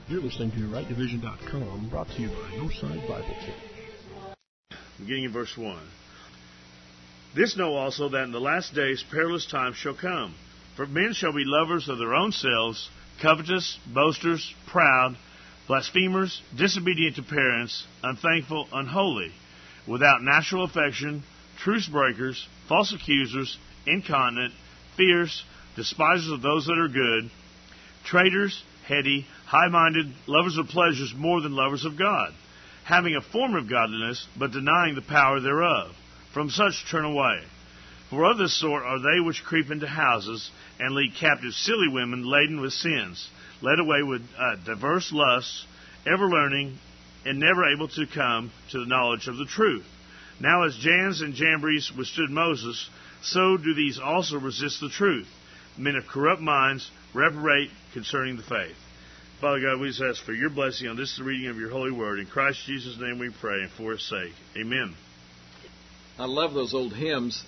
You're listening to RightDivision.com, brought to you by Northside Bible Church. Beginning in verse 1. This know also that in the last days perilous times shall come. For men shall be lovers of their own selves, covetous, boasters, proud, blasphemers, disobedient to parents, unthankful, unholy, without natural affection, truce breakers, false accusers, incontinent, fierce, despisers of those that are good, traitors, heady, high-minded, lovers of pleasures more than lovers of God, having a form of godliness, but denying the power thereof. From such turn away. For of this sort are they which creep into houses, and lead captive silly women laden with sins, led away with diverse lusts, ever learning, and never able to come to the knowledge of the truth. Now as Jannes and Jambres withstood Moses, so do these also resist the truth. Men of corrupt minds reprobate concerning the faith. Father God, we just ask for your blessing on this the reading of your holy word. In Christ Jesus' name we pray, and for his sake. Amen. I love those old hymns.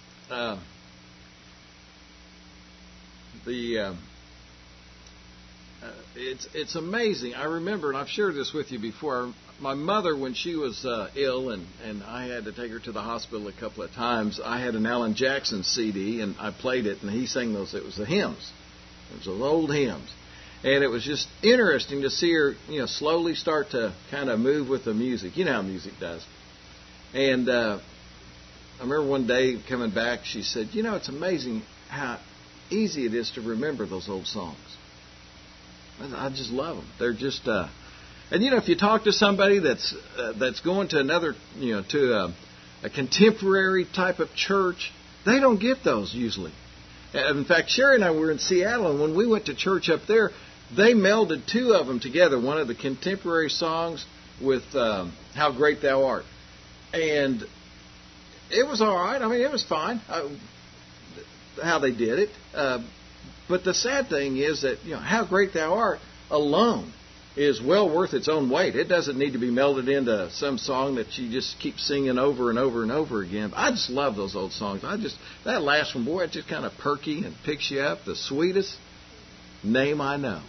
It's amazing. I remember, and I've shared this with you before, my mother, when she was ill and I had to take her to the hospital a couple of times, I had an Alan Jackson CD, and I played it, and he sang those. It was the hymns. It was those old hymns. And it was just interesting to see her, slowly start to kind of move with the music. You know how music does. And I remember one day coming back, she said, it's amazing how easy it is to remember those old songs. I just love them. They're just, and if you talk to somebody that's going to another, to a contemporary type of church, they don't get those usually. In fact, Sherry and I were in Seattle, and when we went to church up there, they melded two of them together, one of the contemporary songs with How Great Thou Art. And it was all right. I mean, it was fine how they did it. But the sad thing is that, How Great Thou Art alone is well worth its own weight. It doesn't need to be melded into some song that you just keep singing over and over and over again. I just love those old songs. That last one, boy, it's just kind of perky and picks you up. The sweetest name I know.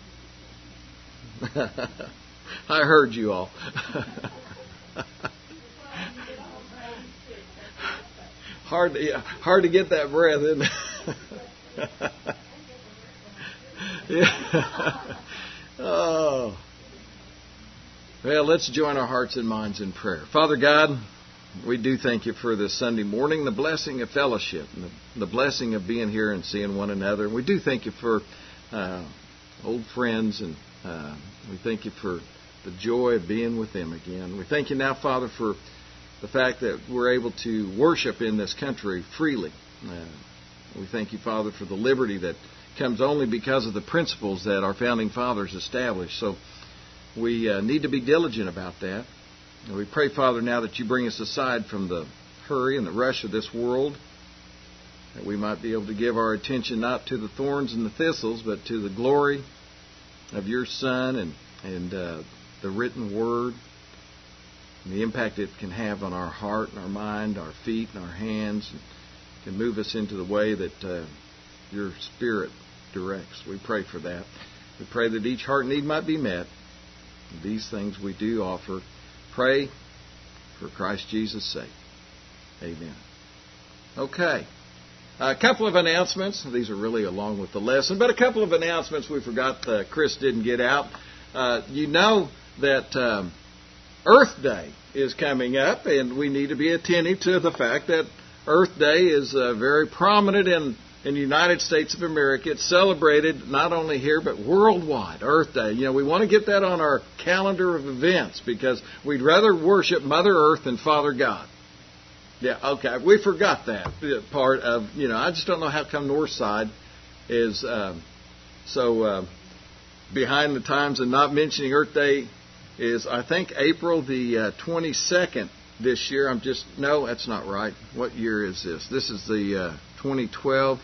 I heard you all. Hard to get that breath, isn't it? Yeah. Oh. Well, let's join our hearts and minds in prayer. Father God, we do thank you for this Sunday morning, the blessing of fellowship, and the blessing of being here and seeing one another. We do thank you for old friends, and we thank you for the joy of being with them again. We thank you now, Father, for the fact that we're able to worship in this country freely. We thank you, Father, for the liberty that comes only because of the principles that our founding fathers established. So we need to be diligent about that. And we pray, Father, now that you bring us aside from the hurry and the rush of this world, that we might be able to give our attention not to the thorns and the thistles, but to the glory of your Son and the written Word, and the impact it can have on our heart and our mind, our feet and our hands, and can move us into the way that your Spirit directs. We pray for that. We pray that each heart need might be met. These things we do offer. Pray for Christ Jesus' sake. Amen. Okay. A couple of announcements. These are really along with the lesson, but a couple of announcements we forgot Chris didn't get out. You know that Earth Day is coming up, and we need to be attentive to the fact that Earth Day is very prominent in the United States of America. It's celebrated not only here, but worldwide, Earth Day. We want to get that on our calendar of events because we'd rather worship Mother Earth than Father God. Yeah, okay. We forgot that part of, I just don't know how come Northside is so behind the times and not mentioning Earth Day is, I think, April the 22nd this year. No, that's not right. What year is this? This is the 2012.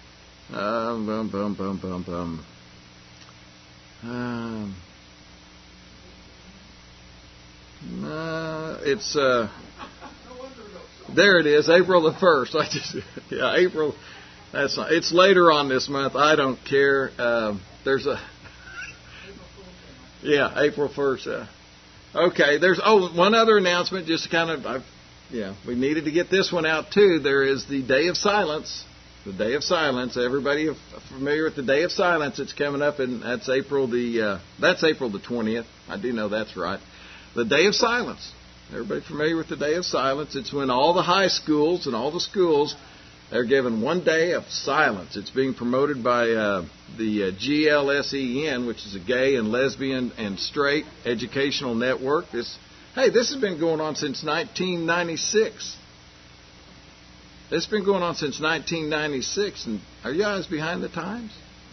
It's there it is, April the 1st. April. That's not. It's later on this month. I don't care. There's a Yeah, April 1st. Okay, there's one other announcement, just kind of, we needed to get this one out too. There is the Day of Silence. The Day of Silence. Everybody familiar with the Day of Silence? It's coming up, and that's April the 20th. I do know that's right. The Day of Silence. Everybody familiar with the Day of Silence? It's when all the high schools and all the schools, they're given one day of silence. It's being promoted by the GLSEN, which is a gay and lesbian and straight educational network. This has been going on since 1996. It's been going on since 1996. And are you guys behind the times?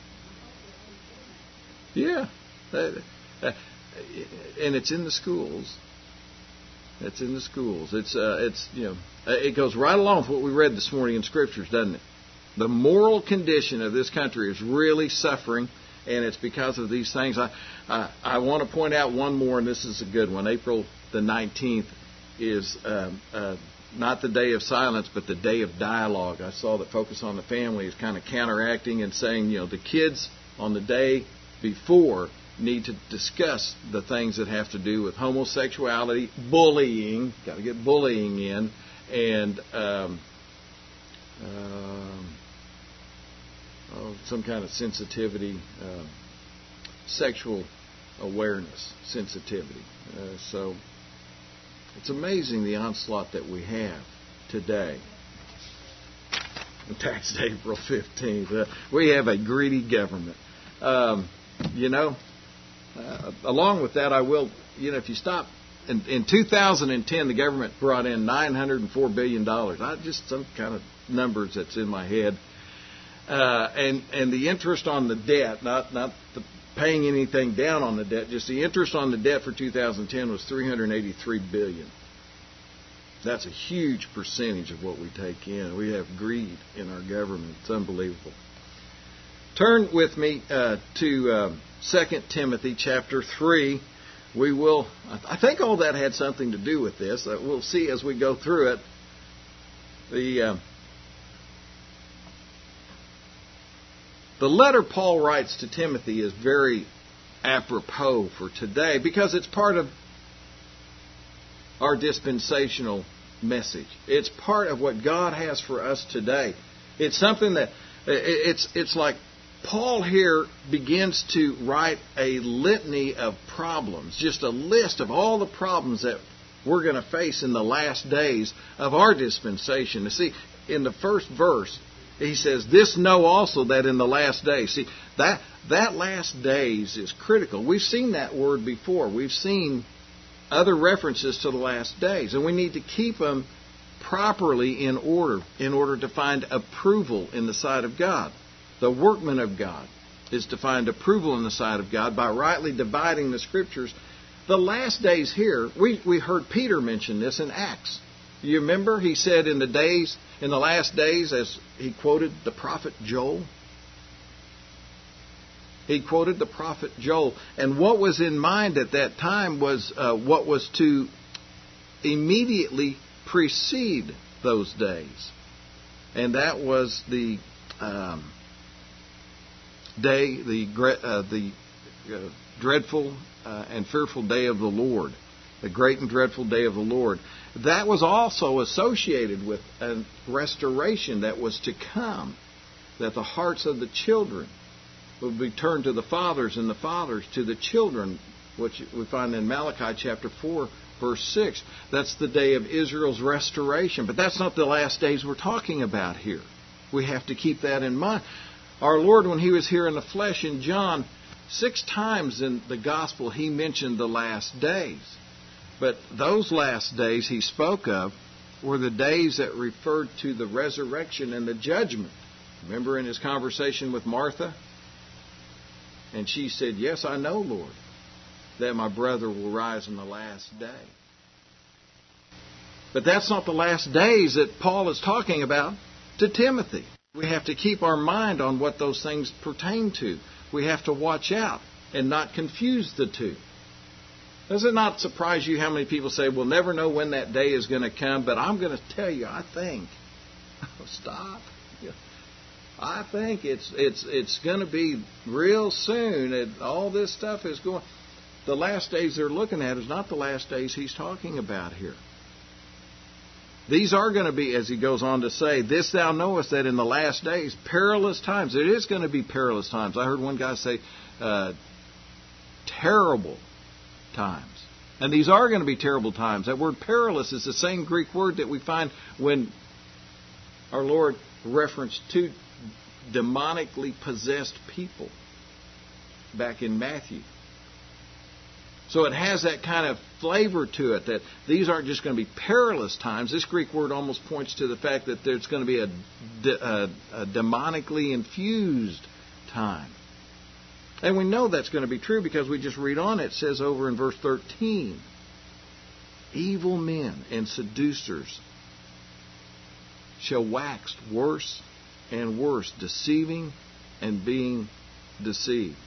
Yeah. And it's in the schools. It's in the schools. It goes right along with what we read this morning in Scriptures, doesn't it? The moral condition of this country is really suffering, and it's because of these things. I want to point out one more, and this is a good one. April the 19th is not the Day of Silence, but the Day of Dialogue. I saw that Focus on the Family is kind of counteracting and saying, the kids on the day before need to discuss the things that have to do with homosexuality, bullying, got to get bullying in, and some kind of sensitivity, sexual awareness, sensitivity. So it's amazing the onslaught that we have today. Tax April 15th. We have a greedy government. Along with that, I will, if you stop, in 2010, the government brought in $904 billion. Just some kind of numbers that's in my head. And the interest on the debt, not the paying anything down on the debt, just the interest on the debt for 2010 was $383 billion. That's a huge percentage of what we take in. We have greed in our government. It's unbelievable. Turn with me to 2 Timothy chapter 3. I think all that had something to do with this. We'll see as we go through it. The letter Paul writes to Timothy is very apropos for today because it's part of our dispensational message. It's part of what God has for us today. It's something that it's like Paul here begins to write a litany of problems, just a list of all the problems that we're going to face in the last days of our dispensation. You see, in the first verse, he says, "This know also that in the last days." See, that last days is critical. We've seen that word before. We've seen other references to the last days, and we need to keep them properly in order to find approval in the sight of God. The workman of God is to find approval in the sight of God by rightly dividing the Scriptures. The last days here, we heard Peter mention this in Acts. You remember? He said in the last days, as he quoted the prophet Joel. He quoted the prophet Joel. And what was in mind at that time was what was to immediately precede those days. And that was the day, the dreadful and fearful day of the Lord, the great and dreadful day of the Lord. That was also associated with a restoration that was to come, that the hearts of the children would be turned to the fathers and the fathers to the children, which we find in Malachi chapter 4, verse 6. That's the day of Israel's restoration. But that's not the last days we're talking about here. We have to keep that in mind. Our Lord, when He was here in the flesh in John, 6 times in the Gospel He mentioned the last days. But those last days He spoke of were the days that referred to the resurrection and the judgment. Remember in His conversation with Martha? And she said, "Yes, I know, Lord, that my brother will rise in the last day." But that's not the last days that Paul is talking about to Timothy. We have to keep our mind on what those things pertain to. We have to watch out and not confuse the two. Does it not surprise you how many people say, "We'll never know when that day is going to come, but I'm going to tell you, I think." Stop. I think it's going to be real soon, and all this stuff is going. the last days they're looking at is not the last days he's talking about here. These are going to be, as he goes on to say, this thou knowest that in the last days, perilous times. It is going to be perilous times. I heard one guy say, terrible times. And these are going to be terrible times. That word perilous is the same Greek word that we find when our Lord referenced two demonically possessed people back in Matthew. So it has that kind of flavor to it, that these aren't just going to be perilous times. This Greek word almost points to the fact that there's going to be a demonically infused time. And we know that's going to be true because we just read on. It says over in verse 13, evil men and seducers shall wax worse and worse, deceiving and being deceived.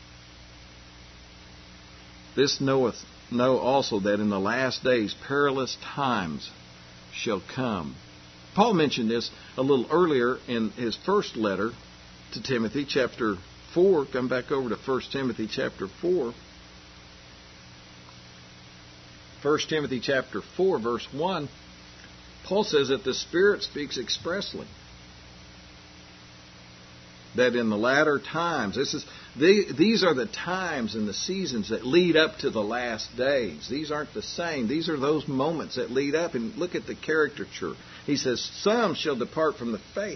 This know also that in the last days perilous times shall come. Paul mentioned this a little earlier in his first letter to Timothy, chapter 4. Come back over to 1 Timothy chapter 4. 1 Timothy chapter 4, verse 1. Paul says that the Spirit speaks expressly that in the latter times, these are the times and the seasons that lead up to the last days. These aren't the same. These are those moments that lead up. And look at the caricature. He says, some shall depart from the faith,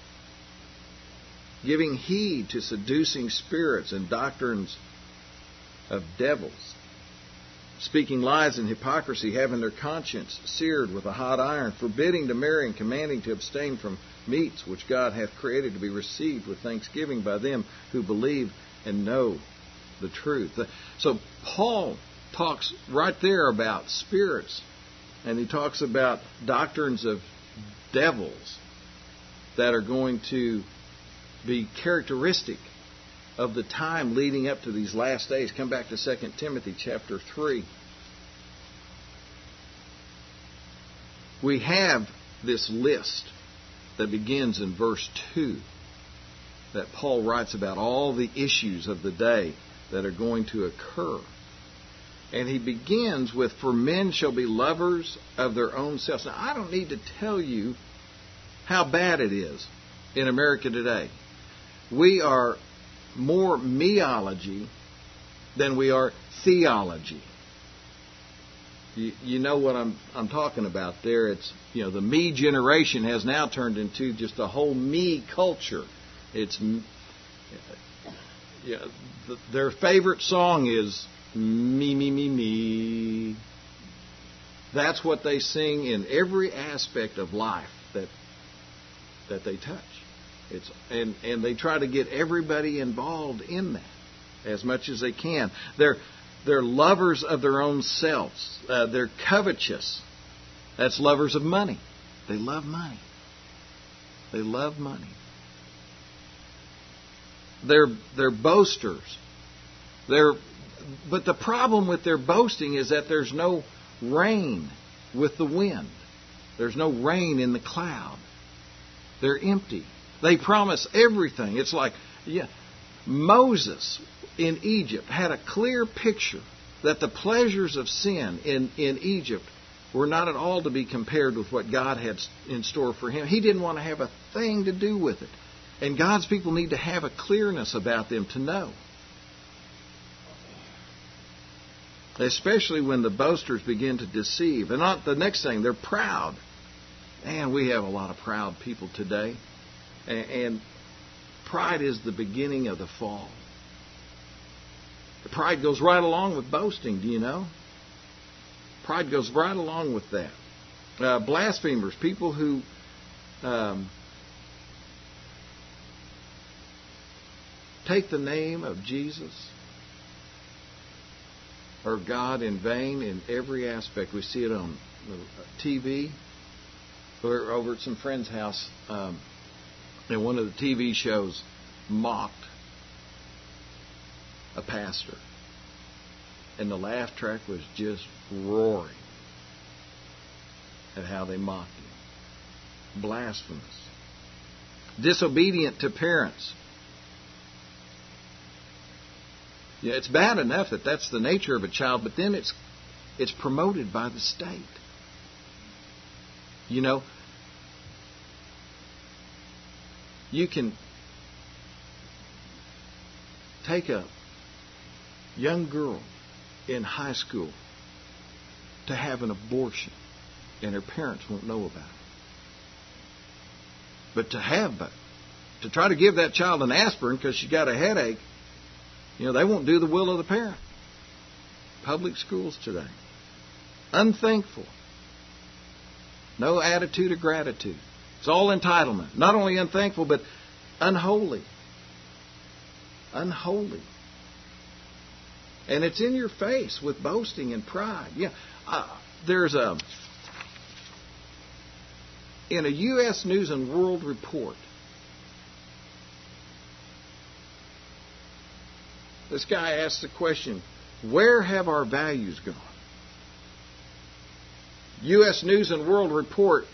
giving heed to seducing spirits and doctrines of devils, speaking lies and hypocrisy, having their conscience seared with a hot iron, forbidding to marry and commanding to abstain from meats which God hath created to be received with thanksgiving by them who believe and know the truth. So Paul talks right there about spirits, and he talks about doctrines of devils that are going to be characteristic of the time leading up to these last days. Come back to 2 Timothy chapter 3. We have this list that begins in verse 2 that Paul writes about all the issues of the day that are going to occur. And he begins with, for men shall be lovers of their own selves. Now, I don't need to tell you how bad it is in America today. We are more meology than we are theology. You know what I'm talking about there. It's, the me generation has now turned into just a whole me culture. It's their favorite song is me, me, me, me. That's what they sing in every aspect of life that they touch. And they try to get everybody involved in that as much as they can. They're lovers of their own selves. They're covetous. That's lovers of money. They love money. They love money. They're boasters. But the problem with their boasting is that there's no rain with the wind. There's no rain in the cloud. They're empty. They promise everything. It's like, Moses in Egypt had a clear picture that the pleasures of sin in Egypt were not at all to be compared with what God had in store for him. He didn't want to have a thing to do with it. And God's people need to have a clearness about them to know. Especially when the boasters begin to deceive. And not the next thing, they're proud. Man, we have a lot of proud people today. And pride is the beginning of the fall. Pride goes right along with boasting, do you know? Pride goes right along with that. Blasphemers, people who take the name of Jesus or God in vain in every aspect. We see it on TV. We're over at some friend's house, and one of the TV shows mocked a pastor. And the laugh track was just roaring at how they mocked him. Blasphemous. Disobedient to parents. Yeah, it's bad enough that that's the nature of a child, but then it's promoted by the state. You know, you can take a young girl in high school to have an abortion, and her parents won't know about it. But to try to give that child an aspirin because she got a headache, you know, they won't do the will of the parent. Public schools today. Unthankful. No attitude of gratitude. It's all entitlement. Not only unthankful, but unholy. Unholy. And it's in your face with boasting and pride. Yeah, there's in a U.S. News and World Report, this guy asks the question, where have our values gone? U.S. News and World Report,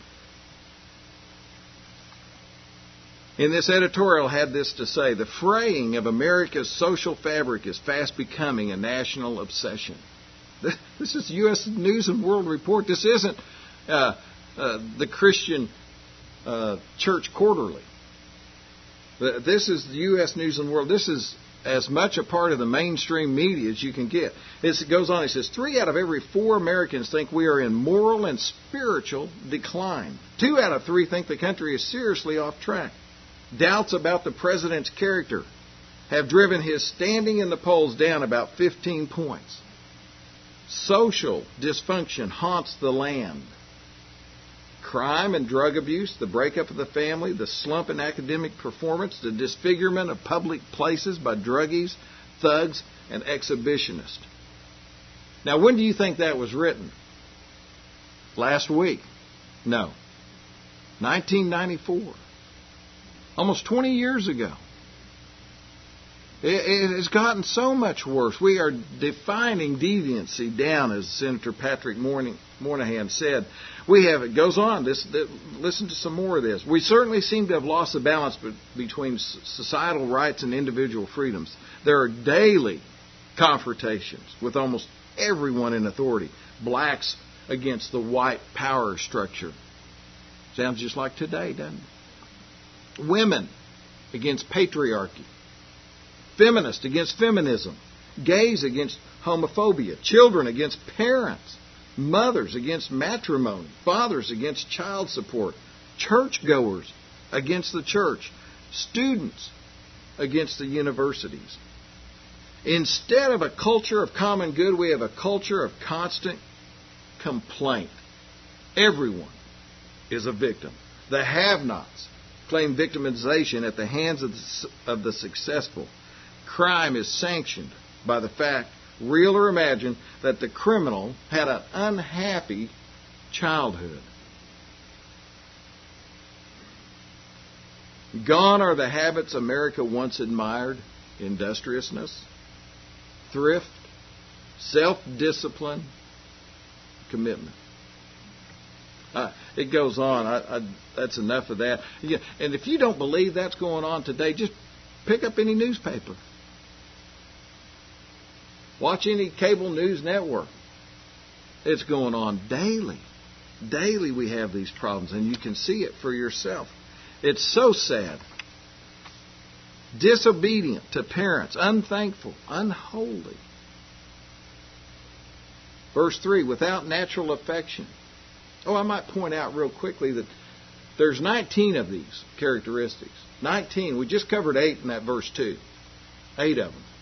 in this editorial, had this to say: the fraying of America's social fabric is fast becoming a national obsession. This is U.S. News and World Report. This isn't the Christian Church Quarterly. This is the U.S. News and World. This is as much a part of the mainstream media as you can get. It goes on, it says, 3 out of every 4 Americans think we are in moral and spiritual decline. 2 out of 3 think the country is seriously off track. Doubts about the president's character have driven his standing in the polls down about 15 points. Social dysfunction haunts the land. Crime and drug abuse, the breakup of the family, the slump in academic performance, the disfigurement of public places by druggies, thugs, and exhibitionists. Now, when do you think that was written? Last week? No. 1994. Almost 20 years ago. It has gotten so much worse. We are defining deviancy down, as Senator Patrick Moynihan said. It goes on. Listen to some more of this. We certainly seem to have lost the balance between societal rights and individual freedoms. There are daily confrontations with almost everyone in authority. Blacks against the white power structure. Sounds just like today, doesn't it? Women against patriarchy. Feminists against feminism. Gays against homophobia. Children against parents. Mothers against matrimony. Fathers against child support. Churchgoers against the church. Students against the universities. Instead of a culture of common good, we have a culture of constant complaint. Everyone is a victim. The have-nots claim victimization at the hands of the successful. Crime is sanctioned by the fact, real or imagined, that the criminal had an unhappy childhood. Gone are the habits America once admired: industriousness, thrift, self-discipline, commitment. It goes on. That's enough of that. Yeah, and if you don't believe that's going on today, just pick up any newspaper. Watch any cable news network. It's going on daily. Daily we have these problems, and you can see it for yourself. It's so sad. Disobedient to parents, unthankful, unholy. Verse 3, without natural affection. Oh, I might point out real quickly that there's 19 of these characteristics. 19. We just covered 8 in that verse 2. 8 of them.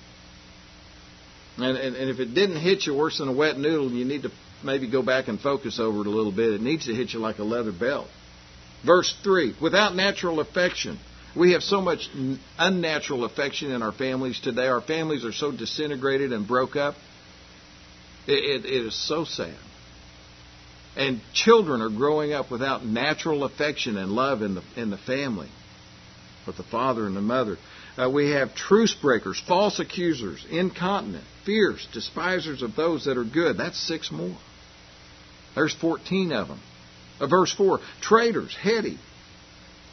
And if it didn't hit you worse than a wet noodle, you need to maybe go back and focus over it a little bit. It needs to hit you like a leather belt. Verse 3, without natural affection. We have so much unnatural affection in our families today. Our families are so disintegrated and broke up. It is so sad. And children are growing up without natural affection and love in the family, with the father and the mother. We have truce breakers, false accusers, incontinent, fierce, despisers of those that are good. That's 6 more. There's 14 of them. Verse 4, traitors, heady,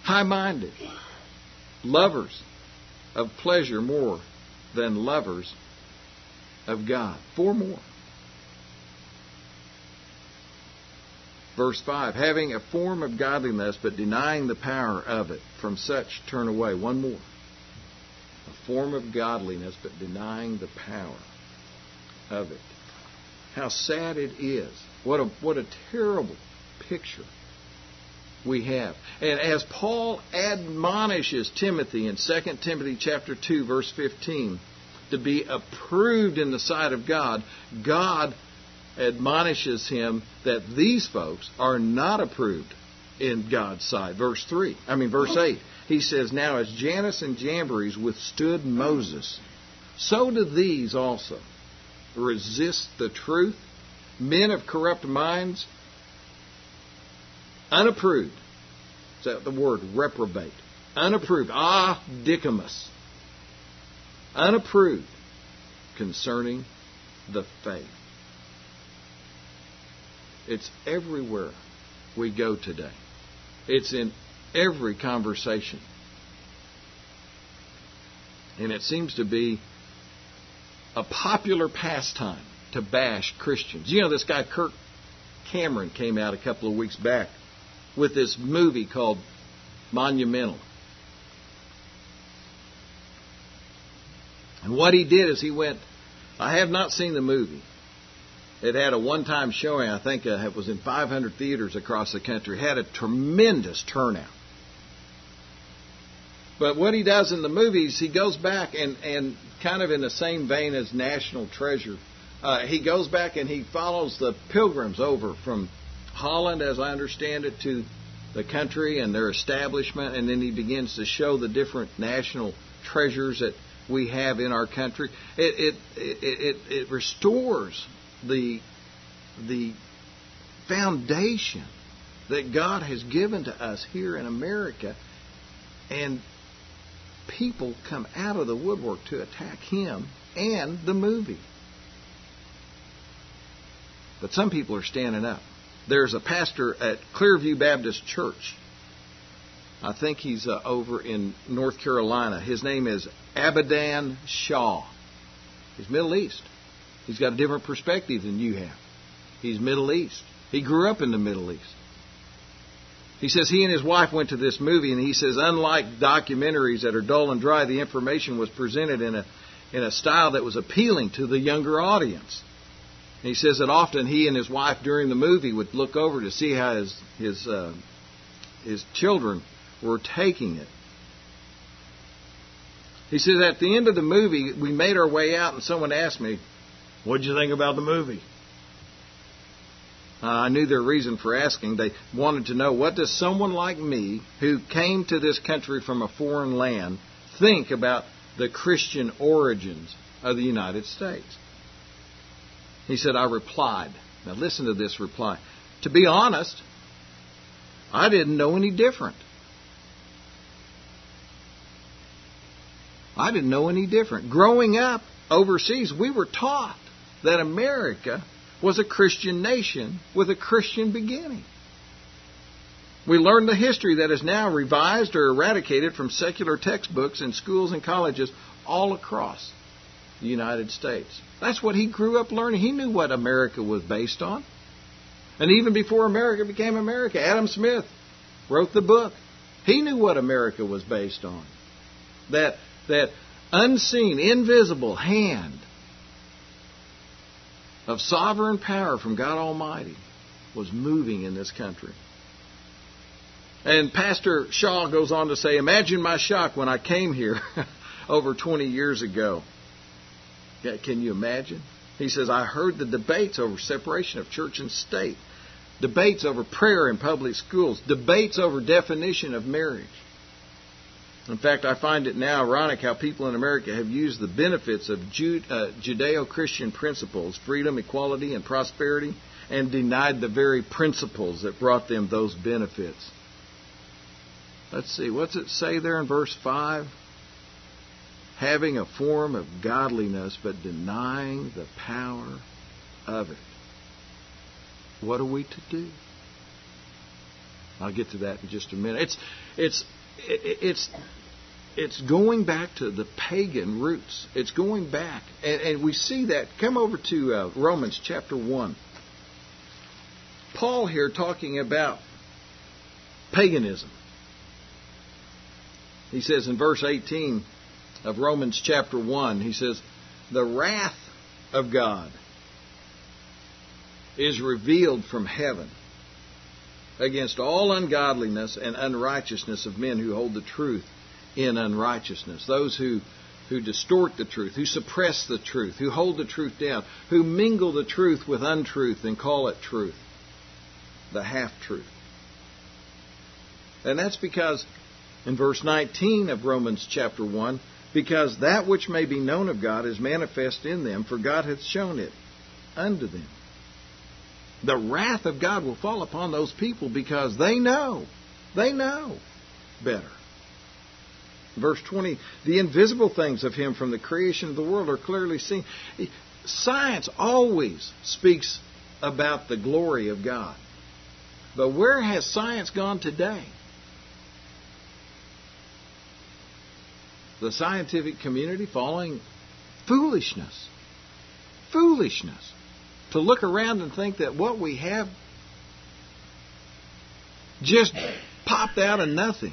high-minded, lovers of pleasure more than lovers of God. 4 more. Verse 5, having a form of godliness, but denying the power of it. From such turn away. 1 more. A form of godliness, but denying the power of it. How sad it is. What a terrible picture we have. And as Paul admonishes Timothy in 2 Timothy chapter 2, verse 15, to be approved in the sight of God, God admonishes him that these folks are not approved in God's sight. Verse 8. He says, now as Jannes and Jambres withstood Moses, so do these also resist the truth, men of corrupt minds, unapproved. Is that the word? Reprobate. Unapproved. Dicamus. Unapproved concerning the faith. It's everywhere we go today. It's in every conversation. And it seems to be a popular pastime to bash Christians. You know, this guy Kirk Cameron came out a couple of weeks back with this movie called Monumental. And what he did is he went, I have not seen the movie. It had a one-time showing, I think it was in 500 theaters across the country. It had a tremendous turnout. But what he does in the movies, he goes back and kind of in the same vein as National Treasure, he goes back and he follows the pilgrims over from Holland, as I understand it, to the country and their establishment, and then he begins to show the different national treasures that we have in our country. It restores the foundation that God has given to us here in America, and people come out of the woodwork to attack him and the movie. But some people are standing up. There's a pastor at Clearview Baptist Church. I think he's over in North Carolina. His name is Abadan Shaw. He's Middle East. He's got a different perspective than you have. He's Middle East. He grew up in the Middle East. He says he and his wife went to this movie, and he says, unlike documentaries that are dull and dry, the information was presented in a style that was appealing to the younger audience. And he says that often he and his wife during the movie would look over to see how his children were taking it. He says at the end of the movie, we made our way out, and someone asked me, what did you think about the movie? I knew their reason for asking. They wanted to know, what does someone like me, who came to this country from a foreign land, think about the Christian origins of the United States? He said, I replied. Now listen to this reply. To be honest, I didn't know any different. I didn't know any different. Growing up overseas, we were taught that America was a Christian nation with a Christian beginning. We learned the history that is now revised or eradicated from secular textbooks in schools and colleges all across the United States. That's what he grew up learning. He knew what America was based on. And even before America became America, Adam Smith wrote the book. He knew what America was based on. That unseen, invisible hand of sovereign power from God Almighty was moving in this country. And Pastor Shaw goes on to say, imagine my shock when I came here over 20 years ago. Can you imagine? He says, I heard the debates over separation of church and state, debates over prayer in public schools, debates over definition of marriage. In fact, I find it now ironic how people in America have used the benefits of Judeo-Christian principles, freedom, equality, and prosperity, and denied the very principles that brought them those benefits. Let's see, what's it say there in verse 5? Having a form of godliness, but denying the power of it. What are we to do? I'll get to that in just a minute. It's it's going back to the pagan roots. It's going back. And we see that. Come over to Romans chapter 1. Paul here talking about paganism. He says in verse 18 of Romans chapter 1, he says, the wrath of God is revealed from heaven against all ungodliness and unrighteousness of men who hold the truth in unrighteousness. Those who distort the truth, who suppress the truth, who hold the truth down, who mingle the truth with untruth and call it truth, the half-truth. And that's because, in verse 19 of Romans chapter 1, because that which may be known of God is manifest in them, for God hath shown it unto them. The wrath of God will fall upon those people because they know better. Verse 20, the invisible things of Him from the creation of the world are clearly seen. Science always speaks about the glory of God. But where has science gone today? The scientific community following foolishness. Foolishness. To look around and think that what we have just popped out of nothing.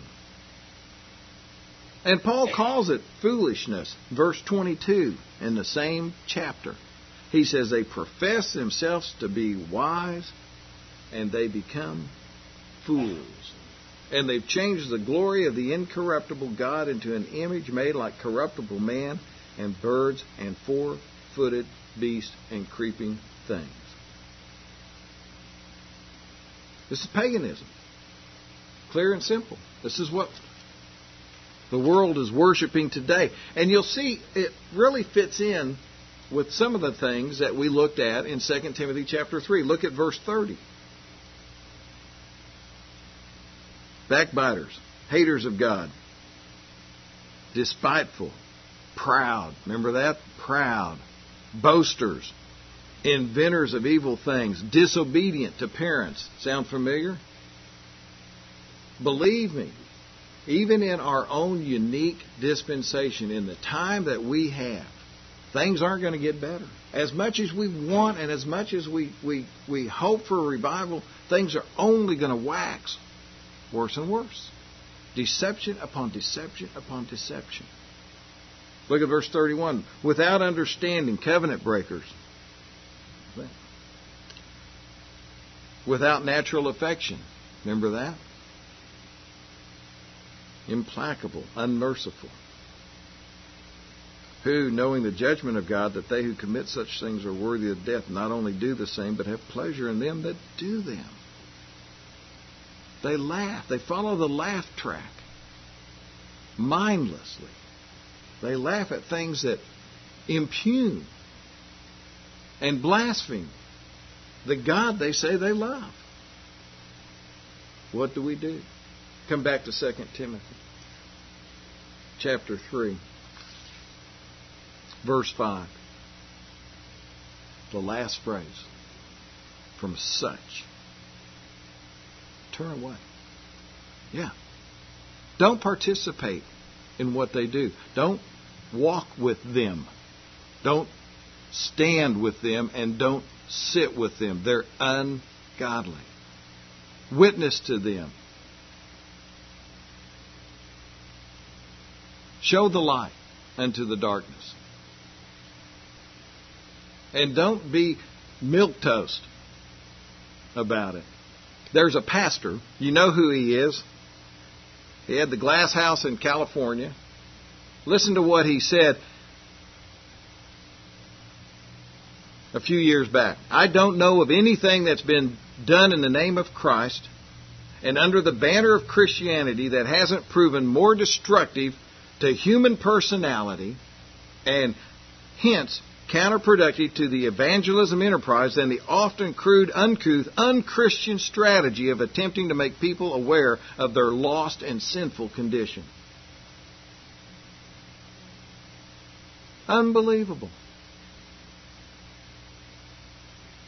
And Paul calls it foolishness. Verse 22 in the same chapter. He says they profess themselves to be wise and they become fools. And they've changed the glory of the incorruptible God into an image made like corruptible man and birds and four-footed beasts and creeping things. This is paganism. Clear and simple. This is what the world is worshiping today. And you'll see it really fits in with some of the things that we looked at in 2 Timothy chapter 3. Look at verse 30. Backbiters, haters of God, despiteful, proud. Remember that? Proud. Boasters, inventors of evil things, disobedient to parents. Sound familiar? Believe me, even in our own unique dispensation, in the time that we have, things aren't going to get better. As much as we want and as much as we hope for a revival, things are only going to wax worse and worse. Deception upon deception upon deception. Look at verse 31. Without understanding, covenant breakers. Without natural affection. Remember that? Implacable, unmerciful. Who, knowing the judgment of God, that they who commit such things are worthy of death, not only do the same, but have pleasure in them that do them. They laugh. They follow the laugh track. Mindlessly. They laugh at things that impugn and blaspheme the God they say they love. What do we do? Come back to 2 Timothy chapter 3, verse 5. The last phrase. From such. Turn away. Yeah. Don't participate in what they do. Don't walk with them. Don't stand with them and don't sit with them. They're ungodly. Witness to them. Show the light unto the darkness. And don't be milquetoast about it. There's a pastor. You know who he is. He had the glass house in California. Listen to what he said a few years back. I don't know of anything that's been done in the name of Christ and under the banner of Christianity that hasn't proven more destructive to human personality and hence counterproductive to the evangelism enterprise than the often crude, uncouth, unchristian strategy of attempting to make people aware of their lost and sinful condition. Unbelievable.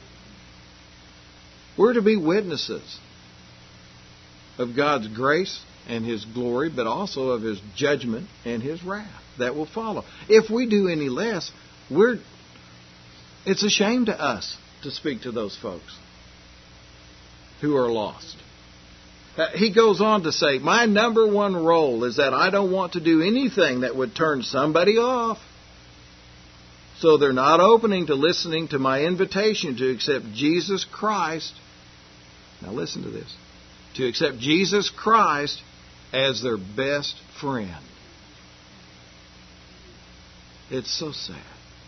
We're to be witnesses of God's grace and His glory, but also of His judgment and His wrath that will follow. If we do any less, it's a shame to us to speak to those folks who are lost. He goes on to say, my number one role is that I don't want to do anything that would turn somebody off. So they're not opening to listening to my invitation to accept Jesus Christ. Now listen to this. To accept Jesus Christ as their best friend. It's so sad.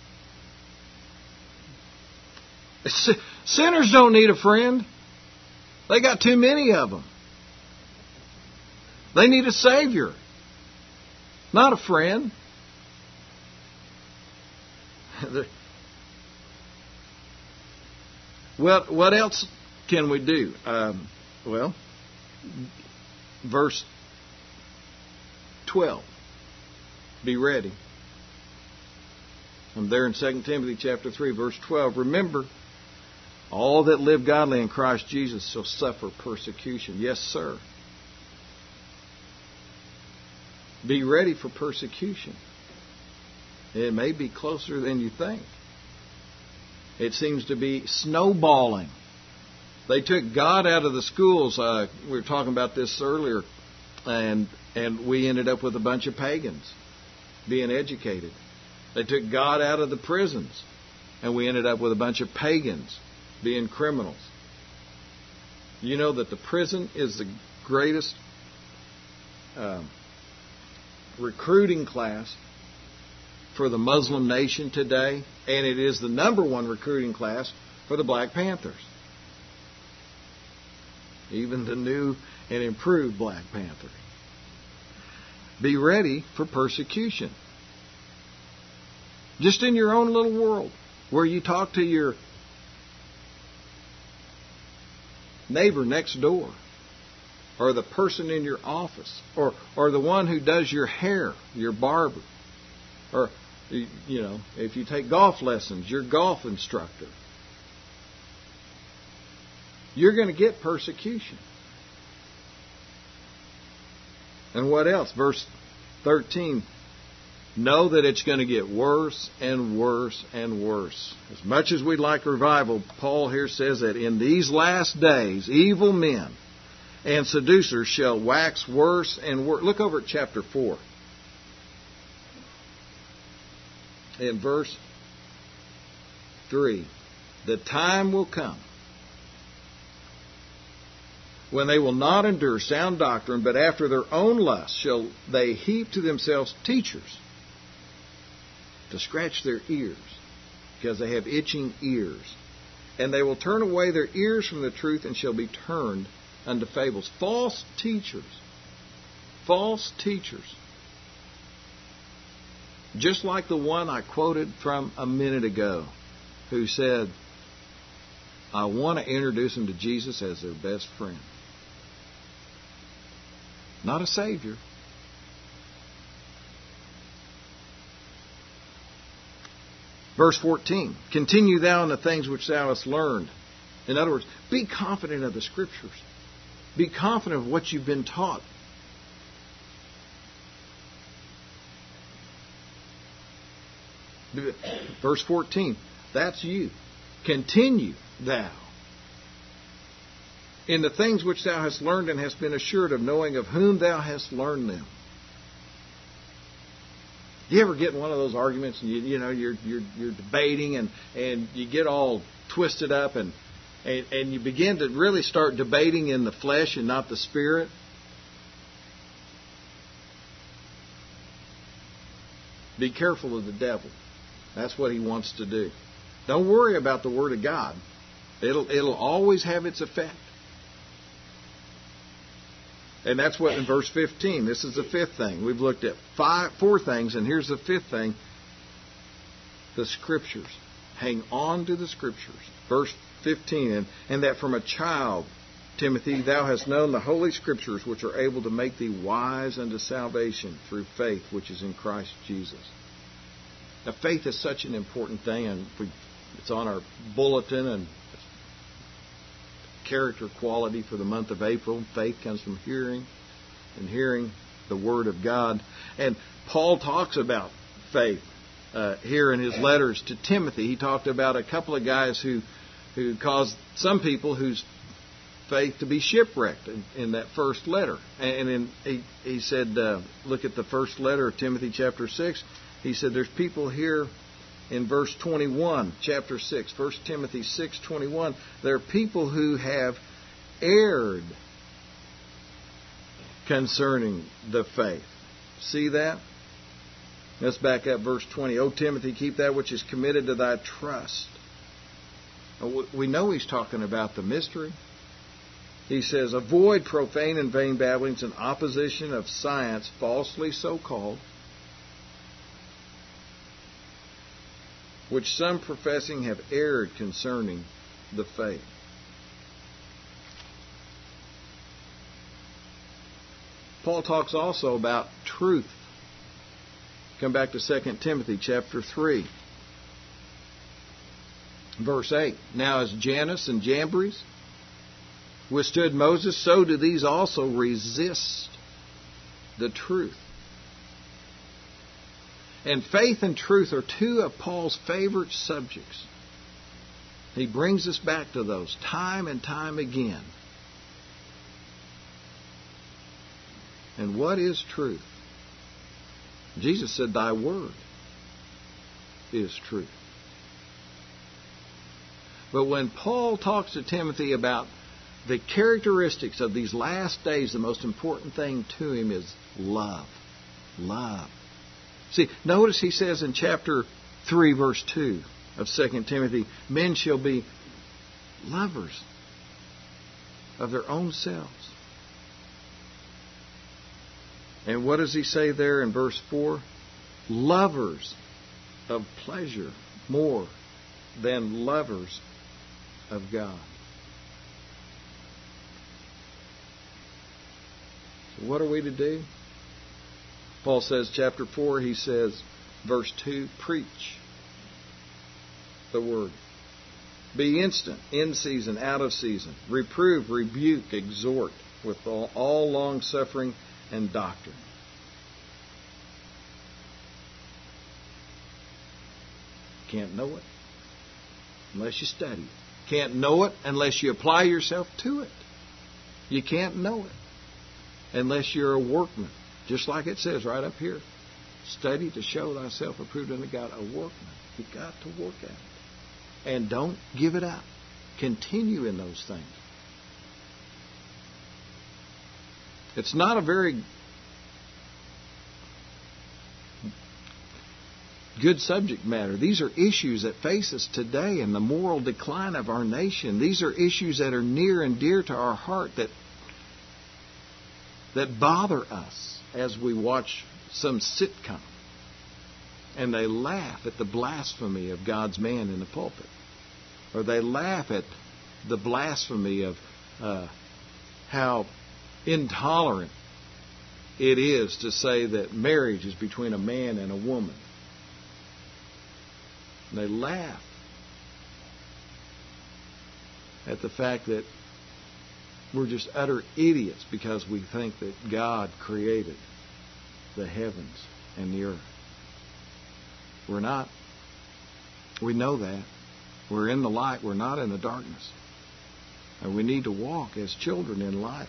Sinners don't need a friend. They got too many of them. They need a Savior, not a friend. Well, what else can we do? Verse 12. Be ready. I'm there in 2 Timothy chapter 3, verse 12. Remember, all that live godly in Christ Jesus shall suffer persecution. Yes, sir. Be ready for persecution. It may be closer than you think. It seems to be snowballing. They took God out of the schools. We were talking about this earlier, and we ended up with a bunch of pagans being educated. They took God out of the prisons, and we ended up with a bunch of pagans being criminals. You know that the prison is the greatest recruiting class for the Muslim nation today, and it is the number one recruiting class for the Black Panthers. Even the new and improved Black Panther. Be ready for persecution. Just in your own little world, where you talk to your neighbor next door, or the person in your office, or the one who does your hair, your barber, or, you know, if you take golf lessons, your golf instructor. You're going to get persecution. And what else? Verse 13. Know that it's going to get worse and worse and worse. As much as we'd like revival, Paul here says that in these last days, evil men and seducers shall wax worse and worse. Look over at chapter 4. In verse 3. The time will come when they will not endure sound doctrine, but after their own lust shall they heap to themselves teachers to scratch their ears, because they have itching ears. And they will turn away their ears from the truth and shall be turned unto fables. False teachers. False teachers. Just like the one I quoted from a minute ago, who said, I want to introduce them to Jesus as their best friend. Not a Savior. Verse 14. Continue thou in the things which thou hast learned. In other words, be confident of the Scriptures. Be confident of what you've been taught. Verse 14. That's you. Continue thou in the things which thou hast learned and hast been assured of, knowing of whom thou hast learned them. You ever get in one of those arguments and you're debating and you get all twisted up and you begin to really start debating in the flesh and not the spirit? Be careful of the devil. That's what he wants to do. Don't worry about the Word of God. It'll always have its effect. And that's what in verse 15, this is the fifth thing. We've looked at four things, and here's the fifth thing. The Scriptures. Hang on to the Scriptures. Verse 15, and that from a child, Timothy, thou hast known the Holy Scriptures, which are able to make thee wise unto salvation through faith, which is in Christ Jesus. Now, faith is such an important thing, and it's on our bulletin, and character quality for the month of April. Faith comes from hearing, and hearing the Word of God. And Paul talks about faith here in his letters to Timothy. He talked about a couple of guys who caused some people whose faith to be shipwrecked in that first letter. And he said, look at the first letter of Timothy chapter 6. He said there's people here in verse 21, chapter 6, 1 Timothy 6:21. There are people who have erred concerning the faith. See that? Let's back up verse 20. O Timothy, keep that which is committed to thy trust. We know he's talking about the mystery. He says, avoid profane and vain babblings and opposition of science, falsely so called, which some professing have erred concerning the faith. Paul talks also about truth. Come back to 2 Timothy chapter 3. Verse 8. Now as Jannes and Jambres withstood Moses, so do these also resist the truth. And faith and truth are two of Paul's favorite subjects. He brings us back to those time and time again. And what is truth? Jesus said, thy word is truth. But when Paul talks to Timothy about the characteristics of these last days, the most important thing to him is love. Love. See, notice he says in chapter 3, verse 2 of 2 Timothy, men shall be lovers of their own selves. And what does he say there in verse 4? Lovers of pleasure more than lovers of God. So what are we to do? Paul says, chapter 4, he says, verse 2, preach the word. Be instant, in season, out of season. Reprove, rebuke, exhort with all long suffering and doctrine. Can't know it unless you study it. Can't know it unless you apply yourself to it. You can't know it unless you're a workman. Just like it says right up here. Study to show thyself approved unto God, a workman. You've got to work at it. And don't give it up. Continue in those things. It's not a very good subject matter. These are issues that face us today in the moral decline of our nation. These are issues that are near and dear to our heart that bother us as we watch some sitcom and they laugh at the blasphemy of God's man in the pulpit, or they laugh at the blasphemy of how intolerant it is to say that marriage is between a man and a woman. And they laugh at the fact that we're just utter idiots because we think that God created the heavens and the earth. We're not. We know that. We're in the light. We're not in the darkness. And we need to walk as children in light.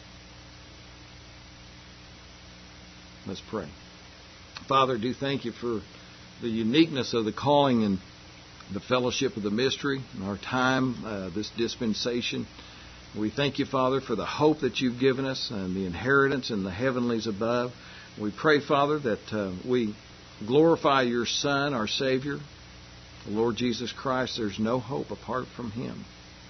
Let's pray. Father, do thank you for the uniqueness of the calling and the fellowship of the mystery in our time, this dispensation. We thank you, Father, for the hope that you've given us and the inheritance in the heavenlies above. We pray, Father, that we glorify your Son, our Savior, the Lord Jesus Christ. There's no hope apart from him.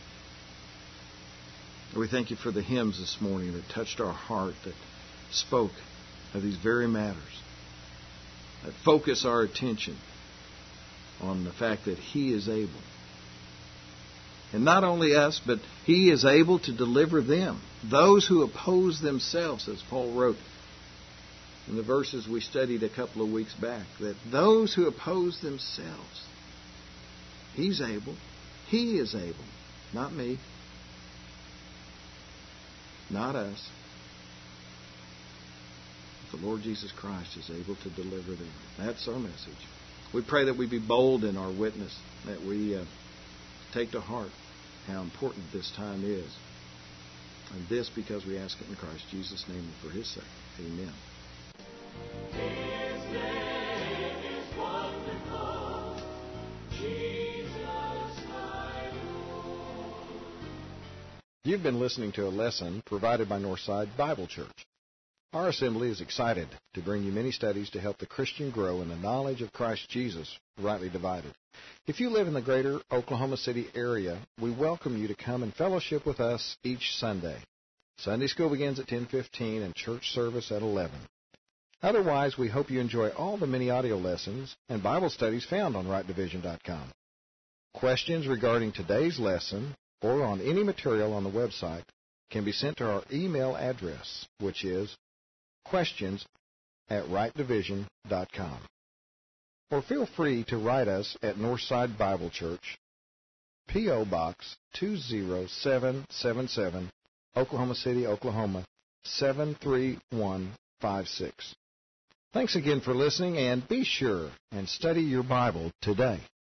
We thank you for the hymns this morning that touched our heart, that spoke of these very matters, that focus our attention on the fact that he is able. And not only us, but he is able to deliver them, those who oppose themselves, as Paul wrote in the verses we studied a couple of weeks back, that those who oppose themselves, he's able. He is able. Not me. Not us. the Lord Jesus Christ is able to deliver them. That's our message. We pray that we be bold in our witness, that we take to heart how important this time is. And this because we ask it in Christ Jesus' name and for His sake. Amen. His name is wonderful, Jesus my Lord. You've been listening to a lesson provided by Northside Bible Church. Our assembly is excited to bring you many studies to help the Christian grow in the knowledge of Christ Jesus, rightly divided. If you live in the greater Oklahoma City area, we welcome you to come and fellowship with us each Sunday. Sunday school begins at 10:15 and church service at 11. Otherwise, we hope you enjoy all the many audio lessons and Bible studies found on rightdivision.com. Questions regarding today's lesson or on any material on the website can be sent to our email address, which is questions@rightdivision.com. Or feel free to write us at Northside Bible Church, P.O. Box 20777, Oklahoma City, Oklahoma 73156. Thanks again for listening, and be sure and study your Bible today.